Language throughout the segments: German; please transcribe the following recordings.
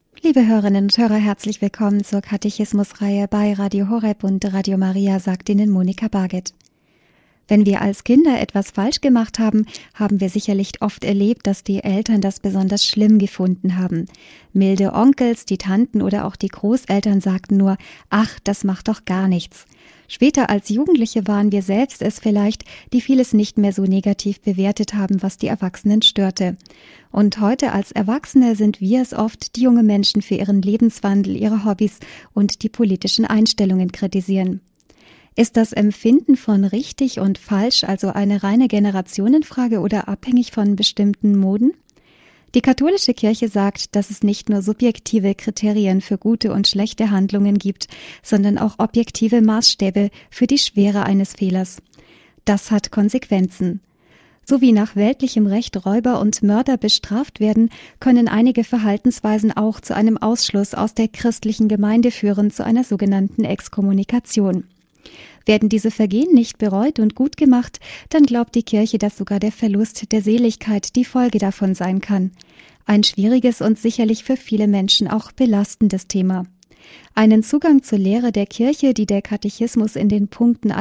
Liebe Hörerinnen und Hörer, herzlich willkommen zur Katechismusreihe bei Radio Horeb und Radio Maria, sagt Ihnen Monika Barget. Wenn wir als Kinder etwas falsch gemacht haben, haben wir sicherlich oft erlebt, dass die Eltern das besonders schlimm gefunden haben. Milde Onkels, die Tanten oder auch die Großeltern sagten nur: »Ach, das macht doch gar nichts.« Später als Jugendliche waren wir selbst es vielleicht, die vieles nicht mehr so negativ bewertet haben, was die Erwachsenen störte. Und heute als Erwachsene sind wir es oft, die junge Menschen für ihren Lebenswandel, ihre Hobbys und die politischen Einstellungen kritisieren. Ist das Empfinden von richtig und falsch also eine reine Generationenfrage oder abhängig von bestimmten Moden? Die katholische Kirche sagt, dass es nicht nur subjektive Kriterien für gute und schlechte Handlungen gibt, sondern auch objektive Maßstäbe für die Schwere eines Fehlers. Das hat Konsequenzen. So wie nach weltlichem Recht Räuber und Mörder bestraft werden, können einige Verhaltensweisen auch zu einem Ausschluss aus der christlichen Gemeinde führen, zu einer sogenannten Exkommunikation. Werden diese Vergehen nicht bereut und gut gemacht, dann glaubt die Kirche, dass sogar der Verlust der Seligkeit die Folge davon sein kann. Ein schwieriges und sicherlich für viele Menschen auch belastendes Thema. Einen Zugang zur Lehre der Kirche, die der Katechismus in den Punkten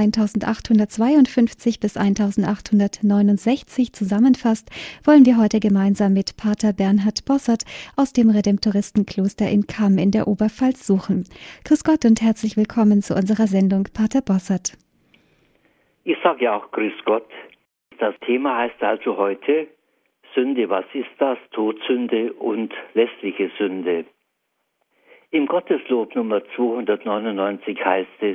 1852 bis 1869 zusammenfasst, wollen wir heute gemeinsam mit Pater Bernhard Bossert aus dem Redemptoristenkloster in Cham in der Oberpfalz suchen. Grüß Gott und herzlich willkommen zu unserer Sendung, Pater Bossert. Ich sage ja auch Grüß Gott. Das Thema heißt also heute Sünde, was ist das? Todsünde und lästliche Sünde. Im Gotteslob Nummer 299 heißt es: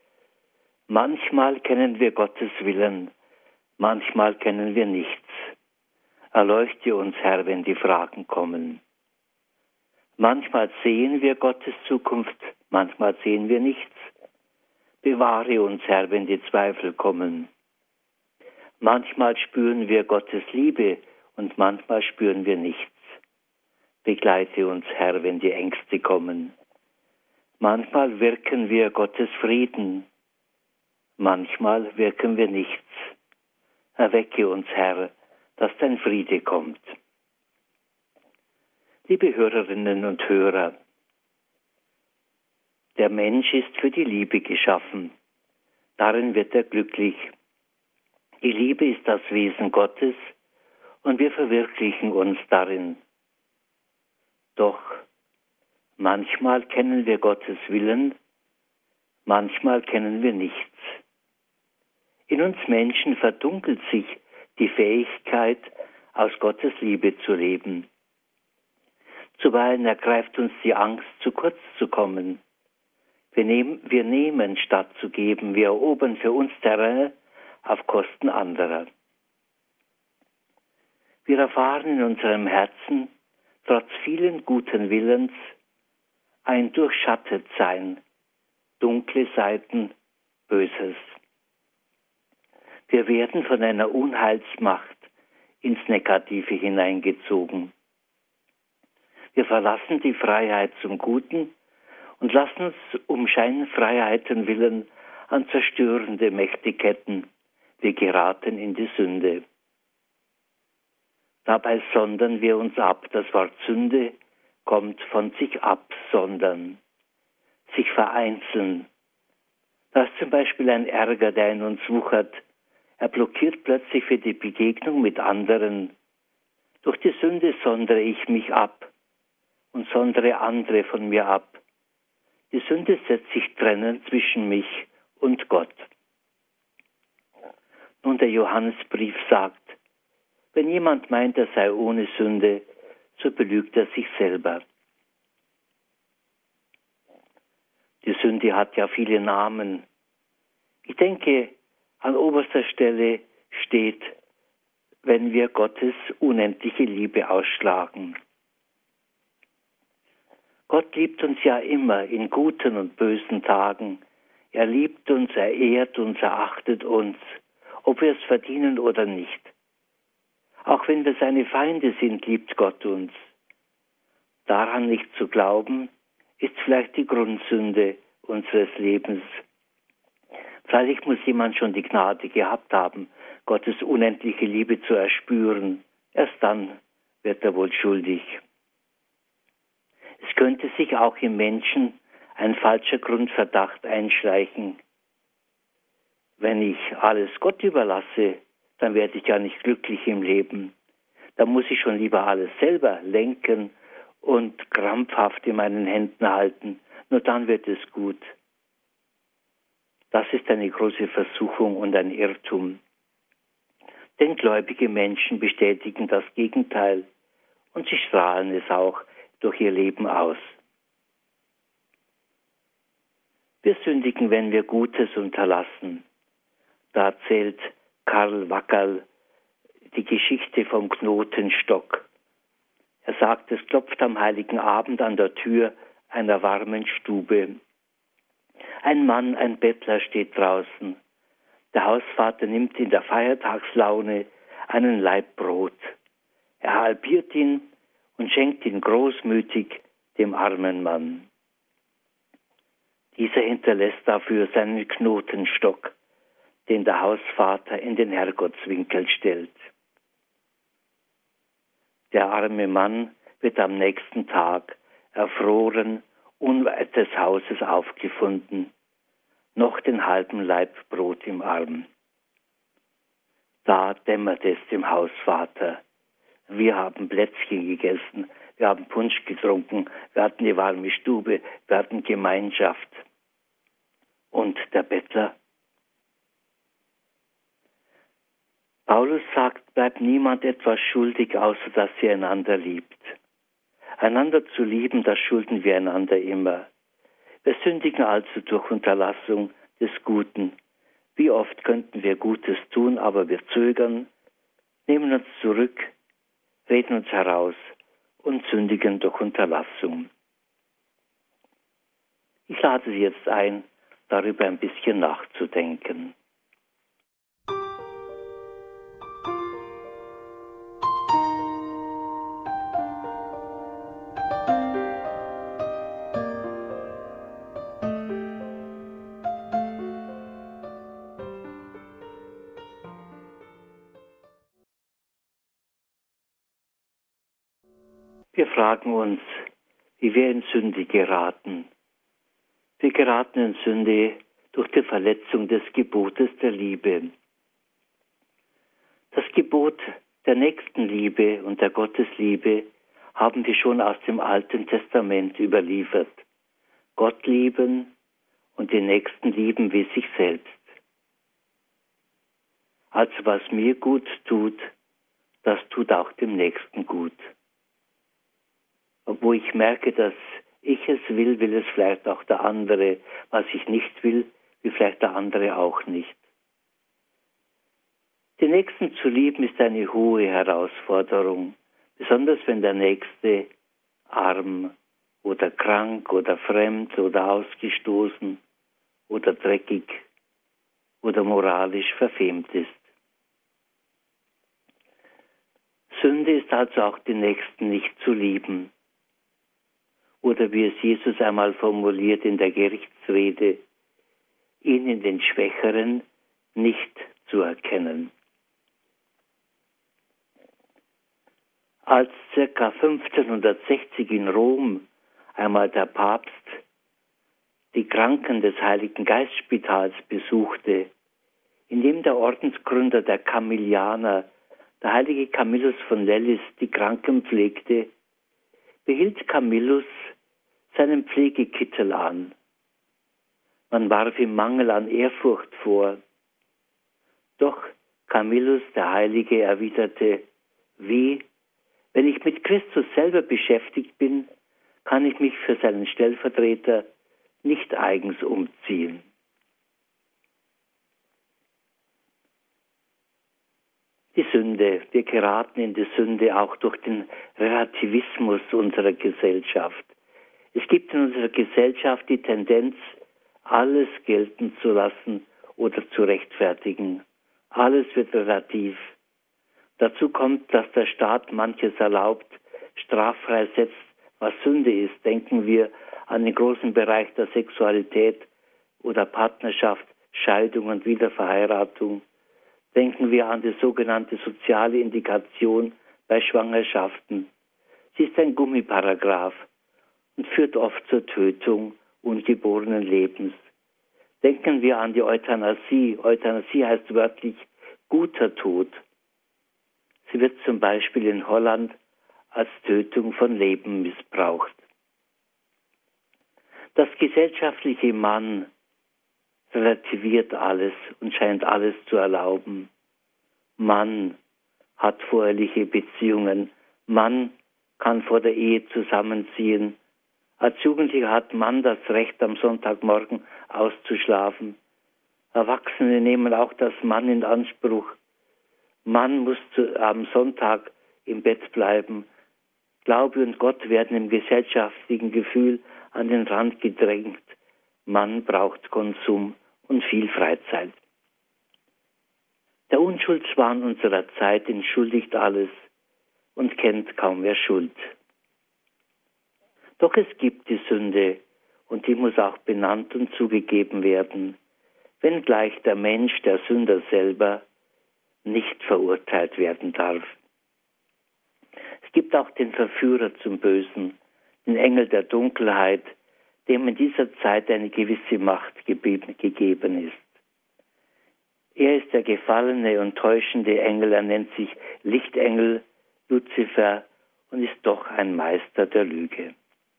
Manchmal kennen wir Gottes Willen, manchmal kennen wir nichts. Erleuchte uns, Herr, wenn die Fragen kommen. Manchmal sehen wir Gottes Zukunft, manchmal sehen wir nichts. Bewahre uns, Herr, wenn die Zweifel kommen. Manchmal spüren wir Gottes Liebe und manchmal spüren wir nichts. Begleite uns, Herr, wenn die Ängste kommen. Manchmal wirken wir Gottes Frieden, manchmal wirken wir nichts. Erwecke uns, Herr, dass dein Friede kommt. Liebe Hörerinnen und Hörer, der Mensch ist für die Liebe geschaffen. Darin wird er glücklich. Die Liebe ist das Wesen Gottes und wir verwirklichen uns darin. Doch manchmal kennen wir Gottes Willen, manchmal kennen wir nichts. In uns Menschen verdunkelt sich die Fähigkeit, aus Gottes Liebe zu leben. Zuweilen ergreift uns die Angst, zu kurz zu kommen. Wir nehmen statt zu geben, wir erobern für uns Terrain auf Kosten anderer. Wir erfahren in unserem Herzen, trotz vielen guten Willens, ein Durchschattetsein, dunkle Seiten, Böses. Wir werden von einer Unheilsmacht ins Negative hineingezogen. Wir verlassen die Freiheit zum Guten und lassen uns um Scheinfreiheiten willen an zerstörende Mächte ketten. Wir geraten in die Sünde. Dabei sondern wir uns ab. Das Wort Sünde kommt von sich absondern, sich vereinzeln. Da ist zum Beispiel ein Ärger, der in uns wuchert. Er blockiert plötzlich für die Begegnung mit anderen. Durch die Sünde sondere ich mich ab und sondere andere von mir ab. Die Sünde setzt sich trennend zwischen mich und Gott. Nun, der Johannesbrief sagt: Wenn jemand meint, er sei ohne Sünde, so belügt er sich selber. Die Sünde hat ja viele Namen. Ich denke, an oberster Stelle steht, wenn wir Gottes unendliche Liebe ausschlagen. Gott liebt uns ja immer in guten und bösen Tagen. Er liebt uns, er ehrt uns, er achtet uns, ob wir es verdienen oder nicht. Auch wenn wir seine Feinde sind, liebt Gott uns. Daran nicht zu glauben, ist vielleicht die Grundsünde unseres Lebens. Freilich muss jemand schon die Gnade gehabt haben, Gottes unendliche Liebe zu erspüren. Erst dann wird er wohl schuldig. Es könnte sich auch im Menschen ein falscher Grundverdacht einschleichen. Wenn ich alles Gott überlasse, dann werde ich ja nicht glücklich im Leben. Da muss ich schon lieber alles selber lenken und krampfhaft in meinen Händen halten. Nur dann wird es gut. Das ist eine große Versuchung und ein Irrtum. Denn gläubige Menschen bestätigen das Gegenteil und sie strahlen es auch durch ihr Leben aus. Wir sündigen, wenn wir Gutes unterlassen. Da erzählt Karl Wackerl die Geschichte vom Knotenstock. Er sagt, es klopft am heiligen Abend an der Tür einer warmen Stube. Ein Mann, ein Bettler steht draußen. Der Hausvater nimmt in der Feiertagslaune einen Laib Brot. Er halbiert ihn und schenkt ihn großmütig dem armen Mann. Dieser hinterlässt dafür seinen Knotenstock, den der Hausvater in den Herrgottswinkel stellt. Der arme Mann wird am nächsten Tag erfroren, unweit des Hauses aufgefunden, noch den halben Laib Brot im Arm. Da dämmert es dem Hausvater. Wir haben Plätzchen gegessen, wir haben Punsch getrunken, wir hatten die warme Stube, wir hatten Gemeinschaft. Und der Bettler? Paulus sagt, bleibt niemand etwas schuldig, außer dass ihr einander liebt. Einander zu lieben, das schulden wir einander immer. Wir sündigen also durch Unterlassung des Guten. Wie oft könnten wir Gutes tun, aber wir zögern, nehmen uns zurück, reden uns heraus und sündigen durch Unterlassung. Ich lade Sie jetzt ein, darüber ein bisschen nachzudenken. Wir fragen uns, wie wir in Sünde geraten. Wir geraten in Sünde durch die Verletzung des Gebotes der Liebe. Das Gebot der Nächstenliebe und der Gottesliebe haben wir schon aus dem Alten Testament überliefert. Gott lieben und den Nächsten lieben wie sich selbst. Also was mir gut tut, das tut auch dem Nächsten gut. Wo ich merke, dass ich es will, will es vielleicht auch der andere. Was ich nicht will, will vielleicht der andere auch nicht. Den Nächsten zu lieben ist eine hohe Herausforderung, besonders wenn der Nächste arm oder krank oder fremd oder ausgestoßen oder dreckig oder moralisch verfemt ist. Sünde ist also auch den Nächsten nicht zu lieben. Oder wie es Jesus einmal formuliert in der Gerichtsrede, ihn in den Schwächeren nicht zu erkennen. Als ca. 1560 in Rom einmal der Papst die Kranken des Heiligen Geistspitals besuchte, in dem der Ordensgründer der Camillianer, der heilige Camillus von Lellis, die Kranken pflegte, behielt Camillus seinen Pflegekittel an. Man warf ihm Mangel an Ehrfurcht vor. Doch Camillus, der Heilige, erwiderte, wie, wenn ich mit Christus selber beschäftigt bin, kann ich mich für seinen Stellvertreter nicht eigens umziehen. Die Sünde, wir geraten in die Sünde auch durch den Relativismus unserer Gesellschaft. Es gibt in unserer Gesellschaft die Tendenz, alles gelten zu lassen oder zu rechtfertigen. Alles wird relativ. Dazu kommt, dass der Staat manches erlaubt, straffrei setzt, was Sünde ist. Denken wir an den großen Bereich der Sexualität oder Partnerschaft, Scheidung und Wiederverheiratung. Denken wir an die sogenannte soziale Indikation bei Schwangerschaften. Sie ist ein Gummiparagraph. und führt oft zur Tötung ungeborenen Lebens. Denken wir an die Euthanasie. Euthanasie heißt wörtlich guter Tod. Sie wird zum Beispiel in Holland als Tötung von Leben missbraucht. Das gesellschaftliche Mann relativiert alles und scheint alles zu erlauben. Mann hat voreheliche Beziehungen. Mann kann vor der Ehe zusammenziehen. Als Jugendlicher hat Mann das Recht, am Sonntagmorgen auszuschlafen. Erwachsene nehmen auch das Mann in Anspruch. Mann muss am Sonntag im Bett bleiben. Glaube und Gott werden im gesellschaftlichen Gefühl an den Rand gedrängt. Mann braucht Konsum und viel Freizeit. Der Unschuldswahn unserer Zeit entschuldigt alles und kennt kaum mehr Schuld. Doch es gibt die Sünde und die muss auch benannt und zugegeben werden, wenngleich der Mensch, der Sünder selber, nicht verurteilt werden darf. Es gibt auch den Verführer zum Bösen, den Engel der Dunkelheit, dem in dieser Zeit eine gewisse Macht gegeben ist. Er ist der gefallene und täuschende Engel, er nennt sich Lichtengel, Luzifer und ist doch ein Meister der Lüge.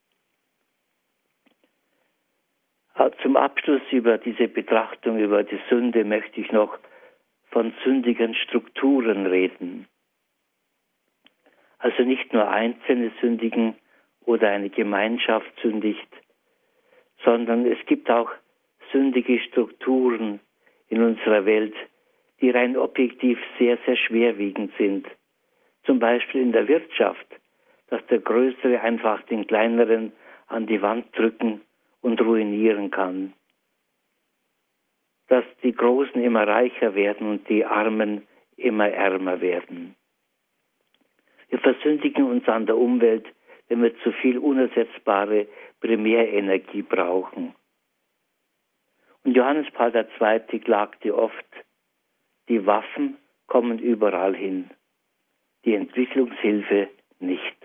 Zum Abschluss über diese Betrachtung über die Sünde möchte ich noch von sündigen Strukturen reden. Also nicht nur Einzelne sündigen oder eine Gemeinschaft sündigt, sondern es gibt auch sündige Strukturen in unserer Welt, die rein objektiv sehr, sehr schwerwiegend sind. Zum Beispiel in der Wirtschaft, dass der Größere einfach den Kleineren an die Wand drücken und ruinieren kann. Dass die Großen immer reicher werden und die Armen immer ärmer werden. Wir versündigen uns an der Umwelt, wenn wir zu viel unersetzbare Primärenergie brauchen. Und Johannes Paul II. Klagte oft, die Waffen kommen überall hin, die Entwicklungshilfe nicht.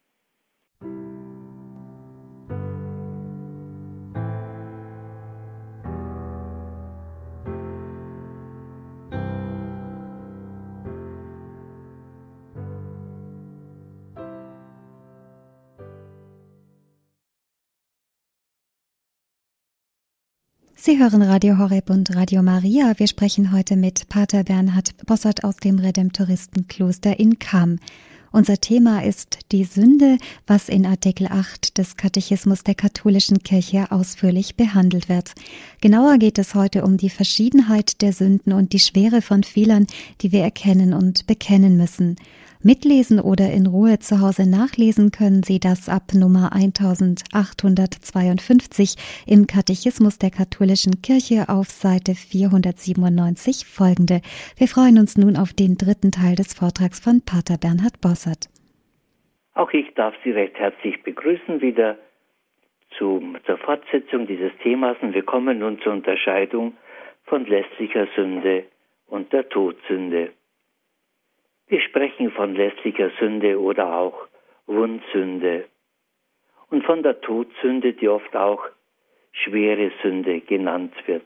Sie hören Radio Horeb und Radio Maria. Wir sprechen heute mit Pater Bernhard Bossert aus dem Redemptoristenkloster in Cham. Unser Thema ist die Sünde, was in Artikel 8 des Katechismus der katholischen Kirche ausführlich behandelt wird. Genauer geht es heute um die Verschiedenheit der Sünden und die Schwere von Fehlern, die wir erkennen und bekennen müssen. Mitlesen oder in Ruhe zu Hause nachlesen können Sie das ab Nummer 1852 im Katechismus der katholischen Kirche auf Seite 497 folgende. Wir freuen uns nun auf den dritten Teil des Vortrags von Pater Bernhard Bossert. Auch ich darf Sie recht herzlich begrüßen wieder zur Fortsetzung dieses Themas. Und wir kommen nun zur Unterscheidung von lästlicher Sünde und der Todsünde. Wir sprechen von lästlicher Sünde oder auch Wundsünde und von der Todsünde, die oft auch schwere Sünde genannt wird.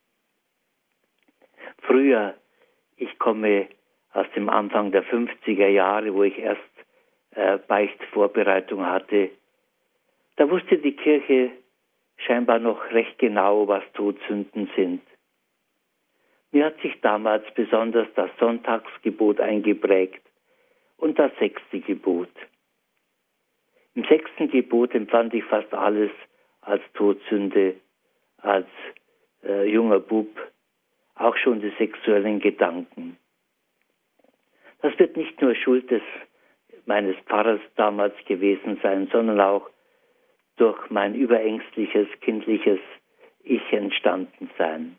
Früher, ich komme aus dem Anfang der 50er Jahre, wo ich erst Beichtvorbereitung hatte, da wusste die Kirche scheinbar noch recht genau, was Todsünden sind. Mir hat sich damals besonders das Sonntagsgebot eingeprägt und das 6. Gebot. Im 6. Gebot empfand ich fast alles als Todsünde, als junger Bub, auch schon die sexuellen Gedanken. Das wird nicht nur Schuld meines Pfarrers damals gewesen sein, sondern auch durch mein überängstliches, kindliches Ich entstanden sein.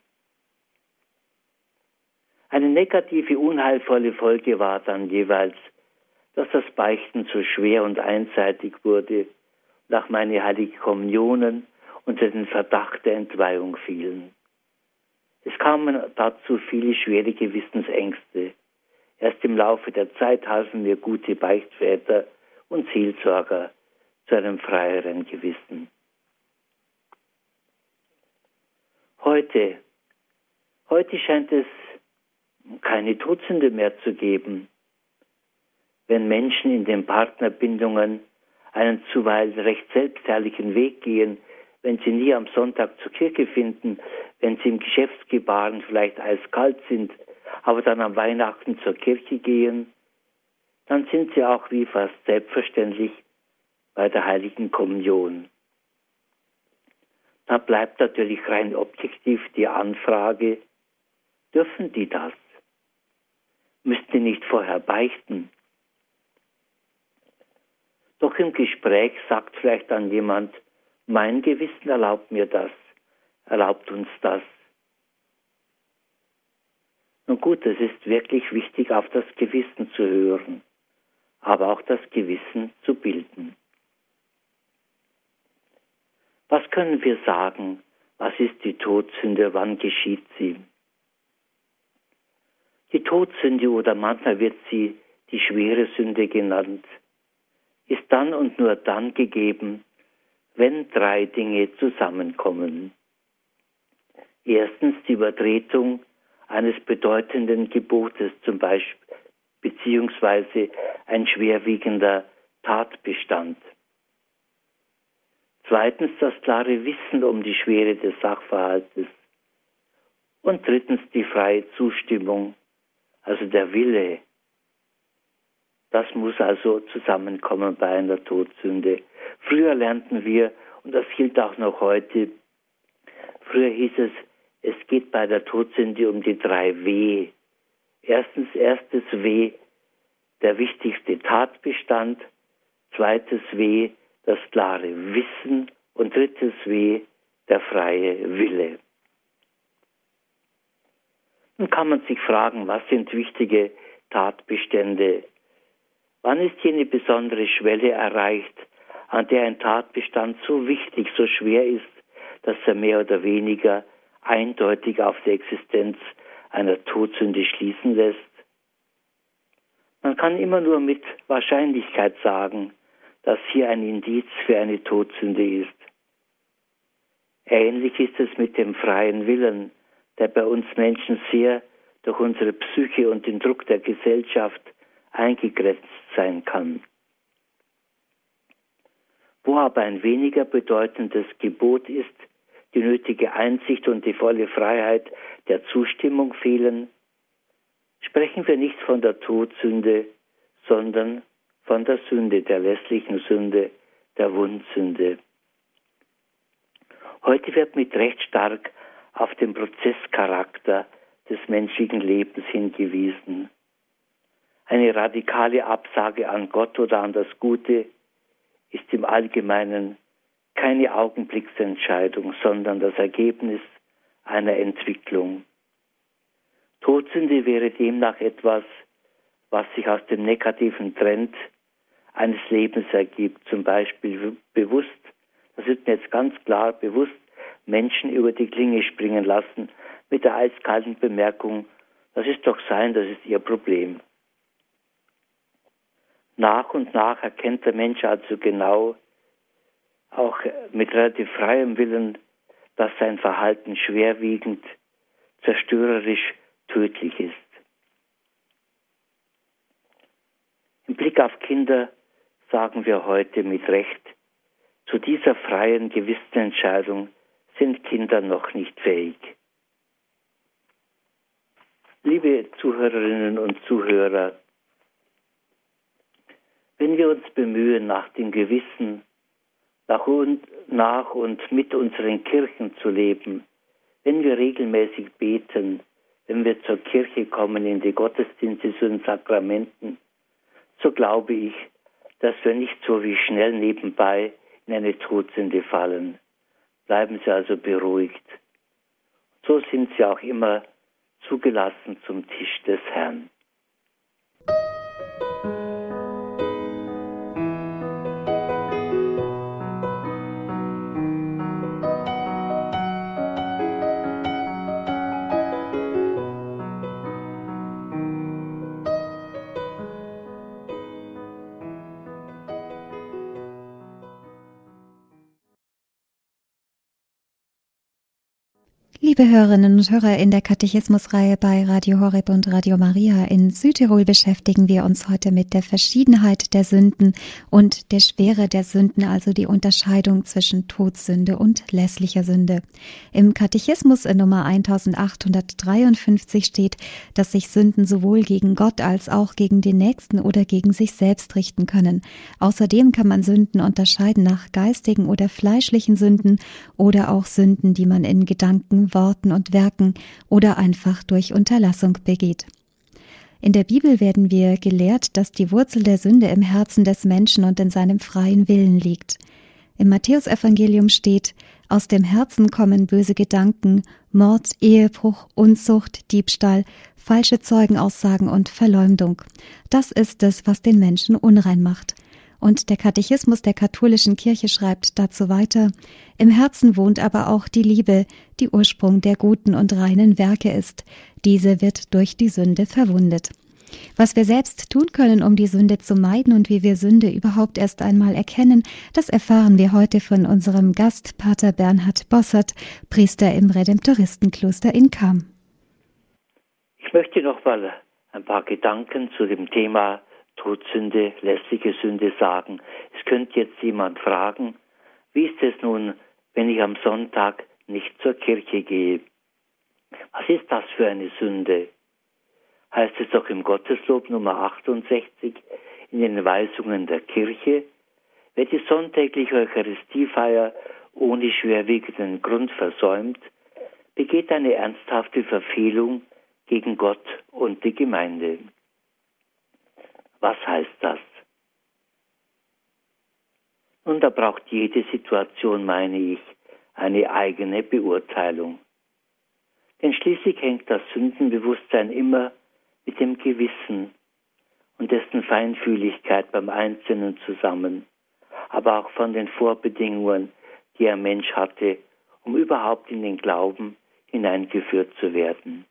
Eine negative, unheilvolle Folge war dann jeweils, dass das Beichten so schwer und einseitig wurde und auch meine Heilige Kommunionen unter den Verdacht der Entweihung fielen. Es kamen dazu viele schwere Gewissensängste. Erst im Laufe der Zeit halfen mir gute Beichtväter und Seelsorger, zu einem freieren Gewissen. Heute scheint es keine Todsünde mehr zu geben, wenn Menschen in den Partnerbindungen einen zuweilen recht selbstherrlichen Weg gehen, wenn sie nie am Sonntag zur Kirche finden, wenn sie im Geschäftsgebaren vielleicht eiskalt sind, aber dann am Weihnachten zur Kirche gehen, dann sind sie auch wie fast selbstverständlich bei der Heiligen Kommunion. Da bleibt natürlich rein objektiv die Anfrage, dürfen die das? Müssten die nicht vorher beichten? Doch im Gespräch sagt vielleicht dann jemand, mein Gewissen erlaubt mir das, erlaubt uns das. Nun gut, es ist wirklich wichtig, auf das Gewissen zu hören, aber auch das Gewissen zu bilden. Was können wir sagen? Was ist die Todsünde? Wann geschieht sie? Die Todsünde, oder manchmal wird sie die schwere Sünde genannt, ist dann und nur dann gegeben, wenn 3 Dinge zusammenkommen. Erstens die Übertretung eines bedeutenden Gebotes, zum Beispiel, beziehungsweise ein schwerwiegender Tatbestand. Zweitens das klare Wissen um die Schwere des Sachverhaltes. Und drittens die freie Zustimmung, also der Wille. Das muss also zusammenkommen bei einer Todsünde. Früher lernten wir, und das gilt auch noch heute, früher hieß es, es geht bei der Todsünde um die 3 W. Erstes W, der wichtigste Tatbestand. Zweites W, das klare Wissen. Und drittes W, der freie Wille. Nun kann man sich fragen, was sind wichtige Tatbestände? Wann ist hier eine besondere Schwelle erreicht, an der ein Tatbestand so wichtig, so schwer ist, dass er mehr oder weniger eindeutig auf die Existenz einer Todsünde schließen lässt? Man kann immer nur mit Wahrscheinlichkeit sagen, dass hier ein Indiz für eine Todsünde ist. Ähnlich ist es mit dem freien Willen, der bei uns Menschen sehr durch unsere Psyche und den Druck der Gesellschaft eingegrenzt sein kann. Wo aber ein weniger bedeutendes Gebot ist, die nötige Einsicht und die volle Freiheit der Zustimmung fehlen, sprechen wir nicht von der Todsünde, sondern von der Sünde, der lässlichen Sünde, der Wundsünde. Heute wird mit Recht stark auf den Prozesscharakter des menschlichen Lebens hingewiesen. Eine radikale Absage an Gott oder an das Gute ist im Allgemeinen keine Augenblicksentscheidung, sondern das Ergebnis einer Entwicklung. Todsünde wäre demnach etwas, was sich aus dem negativen Trend eines Lebens ergibt, zum Beispiel bewusst, das ist mir jetzt ganz klar, bewusst Menschen über die Klinge springen lassen mit der eiskalten Bemerkung, das ist doch sein, das ist ihr Problem. Nach und nach erkennt der Mensch also genau, auch mit relativ freiem Willen, dass sein Verhalten schwerwiegend, zerstörerisch, tödlich ist. Im Blick auf Kinder sagen wir heute mit Recht, zu dieser freien Gewissensentscheidung sind Kinder noch nicht fähig. Liebe Zuhörerinnen und Zuhörer, wenn wir uns bemühen, nach dem Gewissen, nach und mit unseren Kirchen zu leben, wenn wir regelmäßig beten, wenn wir zur Kirche kommen, in die Gottesdienste zu den Sakramenten, so glaube ich, dass wir nicht so wie schnell nebenbei in eine Todsünde fallen. Bleiben Sie also beruhigt. So sind Sie auch immer zugelassen zum Tisch des Herrn. Liebe Hörerinnen und Hörer, in der Katechismusreihe bei Radio Horeb und Radio Maria in Südtirol beschäftigen wir uns heute mit der Verschiedenheit der Sünden und der Schwere der Sünden, also die Unterscheidung zwischen Todsünde und lässlicher Sünde. Im Katechismus in Nummer 1853 steht, dass sich Sünden sowohl gegen Gott als auch gegen den Nächsten oder gegen sich selbst richten können. Außerdem kann man Sünden unterscheiden nach geistigen oder fleischlichen Sünden oder auch Sünden, die man in Gedanken, Worten und Werken oder einfach durch Unterlassung begeht. In der Bibel werden wir gelehrt, dass die Wurzel der Sünde im Herzen des Menschen und in seinem freien Willen liegt. Im Matthäusevangelium steht: Aus dem Herzen kommen böse Gedanken, Mord, Ehebruch, Unzucht, Diebstahl, falsche Zeugenaussagen und Verleumdung. Das ist es, was den Menschen unrein macht. Und der Katechismus der katholischen Kirche schreibt dazu weiter: Im Herzen wohnt aber auch die Liebe, die Ursprung der guten und reinen Werke ist. Diese wird durch die Sünde verwundet. Was wir selbst tun können, um die Sünde zu meiden und wie wir Sünde überhaupt erst einmal erkennen, das erfahren wir heute von unserem Gast, Pater Bernhard Bossert, Priester im Redemptoristenkloster in Cham. Ich möchte noch mal ein paar Gedanken zu dem Thema Todsünde, lässliche Sünde sagen. Es könnte jetzt jemand fragen, wie ist es nun, wenn ich am Sonntag nicht zur Kirche gehe? Was ist das für eine Sünde? Heißt es doch im Gotteslob Nummer 68 in den Weisungen der Kirche: Wer die sonntägliche Eucharistiefeier ohne schwerwiegenden Grund versäumt, begeht eine ernsthafte Verfehlung gegen Gott und die Gemeinde. Was heißt das? Nun, da braucht jede Situation, meine ich, eine eigene Beurteilung. Denn schließlich hängt das Sündenbewusstsein immer mit dem Gewissen und dessen Feinfühligkeit beim Einzelnen zusammen, aber auch von den Vorbedingungen, die ein Mensch hatte, um überhaupt in den Glauben hineingeführt zu werden.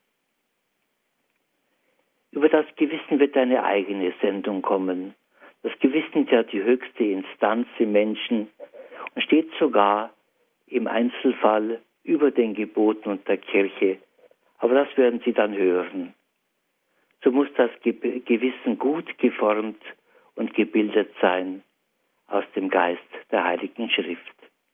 Über das Gewissen wird eine eigene Sendung kommen. Das Gewissen ist ja die höchste Instanz im Menschen und steht sogar im Einzelfall über den Geboten und der Kirche. Aber das werden Sie dann hören. So muss das Gewissen gut geformt und gebildet sein aus dem Geist der Heiligen Schrift.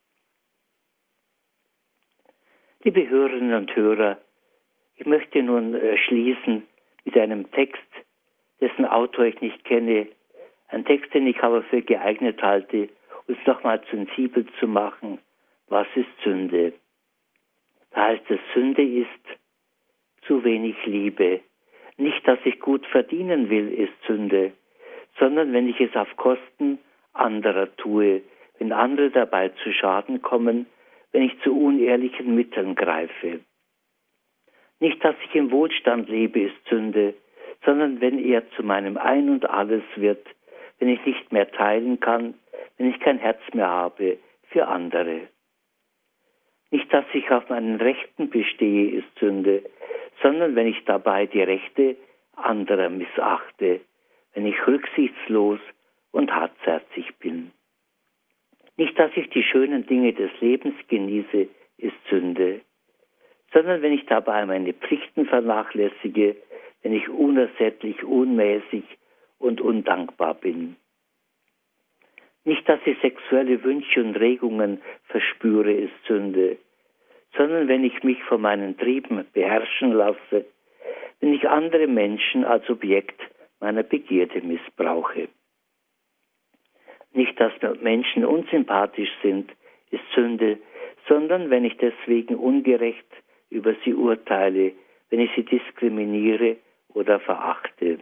Liebe Hörerinnen und Hörer, ich möchte nun schließen mit einem Text, dessen Autor ich nicht kenne, ein Text, den ich aber für geeignet halte, uns nochmal sensibel zu machen, was ist Sünde? Da heißt es, Sünde ist zu wenig Liebe. Nicht, dass ich gut verdienen will, ist Sünde, sondern wenn ich es auf Kosten anderer tue, wenn andere dabei zu Schaden kommen, wenn ich zu unehrlichen Mitteln greife. Nicht, dass ich im Wohlstand lebe, ist Sünde, sondern wenn er zu meinem Ein und Alles wird, wenn ich nicht mehr teilen kann, wenn ich kein Herz mehr habe für andere. Nicht, dass ich auf meinen Rechten bestehe, ist Sünde, sondern wenn ich dabei die Rechte anderer missachte, wenn ich rücksichtslos und hartherzig bin. Nicht, dass ich die schönen Dinge des Lebens genieße, ist Sünde, sondern wenn ich dabei meine Pflichten vernachlässige, wenn ich unersättlich, unmäßig und undankbar bin. Nicht, dass ich sexuelle Wünsche und Regungen verspüre, ist Sünde, sondern wenn ich mich von meinen Trieben beherrschen lasse, wenn ich andere Menschen als Objekt meiner Begierde missbrauche. Nicht, dass mir Menschen unsympathisch sind, ist Sünde, sondern wenn ich deswegen ungerecht über sie urteile, wenn ich sie diskriminiere oder verachte.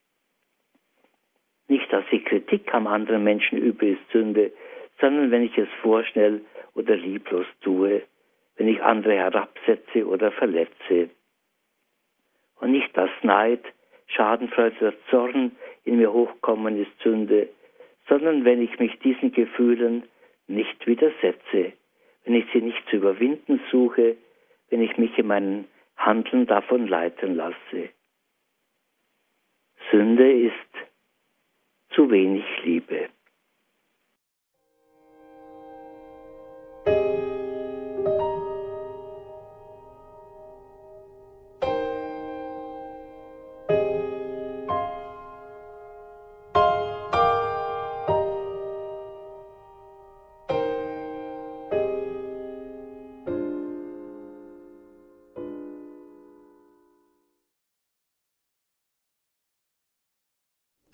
Nicht, dass ich Kritik am anderen Menschen übe, ist Sünde, sondern wenn ich es vorschnell oder lieblos tue, wenn ich andere herabsetze oder verletze. Und nicht, dass Neid, Schadenfreude oder Zorn in mir hochkommen, ist Sünde, sondern wenn ich mich diesen Gefühlen nicht widersetze, wenn ich sie nicht zu überwinden suche, wenn ich mich in meinem Handeln davon leiten lasse. Sünde ist zu wenig Liebe.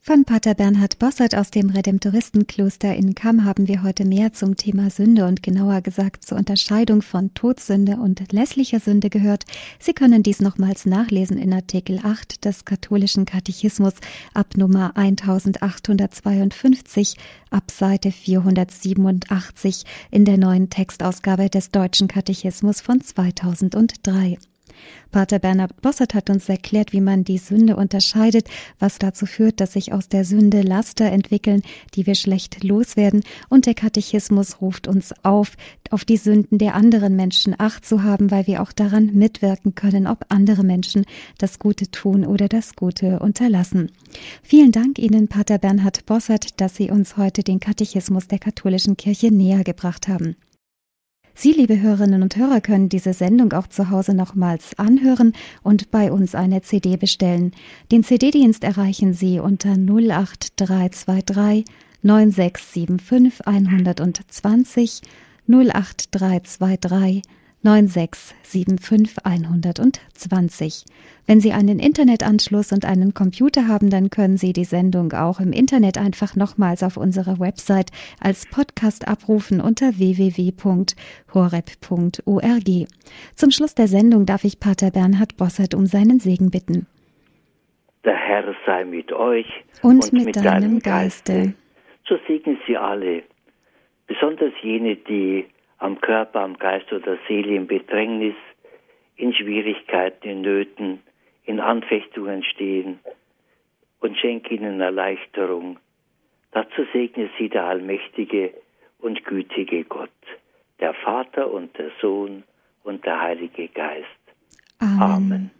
Von Pater Bernhard Bossert aus dem Redemptoristenkloster in Cham haben wir heute mehr zum Thema Sünde und genauer gesagt zur Unterscheidung von Todsünde und lässlicher Sünde gehört. Sie können dies nochmals nachlesen in Artikel 8 des katholischen Katechismus ab Nummer 1852 ab Seite 487 in der neuen Textausgabe des Deutschen Katechismus von 2003. Pater Bernhard Bossert hat uns erklärt, wie man die Sünde unterscheidet, was dazu führt, dass sich aus der Sünde Laster entwickeln, die wir schlecht loswerden. Und der Katechismus ruft uns auf die Sünden der anderen Menschen Acht zu haben, weil wir auch daran mitwirken können, ob andere Menschen das Gute tun oder das Gute unterlassen. Vielen Dank Ihnen, Pater Bernhard Bossert, dass Sie uns heute den Katechismus der katholischen Kirche näher gebracht haben. Sie, liebe Hörerinnen und Hörer, können diese Sendung auch zu Hause nochmals anhören und bei uns eine CD bestellen. Den CD-Dienst erreichen Sie unter 08323 9675 120 08323 9675 120. Wenn Sie einen Internetanschluss und einen Computer haben, dann können Sie die Sendung auch im Internet einfach nochmals auf unserer Website als Podcast abrufen unter www.horeb.org. Zum Schluss der Sendung darf ich Pater Bernhard Bossert um seinen Segen bitten. Der Herr sei mit euch und mit deinem Geiste. So segnen Sie alle, besonders jene, die am Körper, am Geist oder Seele in Bedrängnis, in Schwierigkeiten, in Nöten, in Anfechtungen stehen, und schenke ihnen Erleichterung. Dazu segne sie der allmächtige und gütige Gott, der Vater und der Sohn und der Heilige Geist. Amen.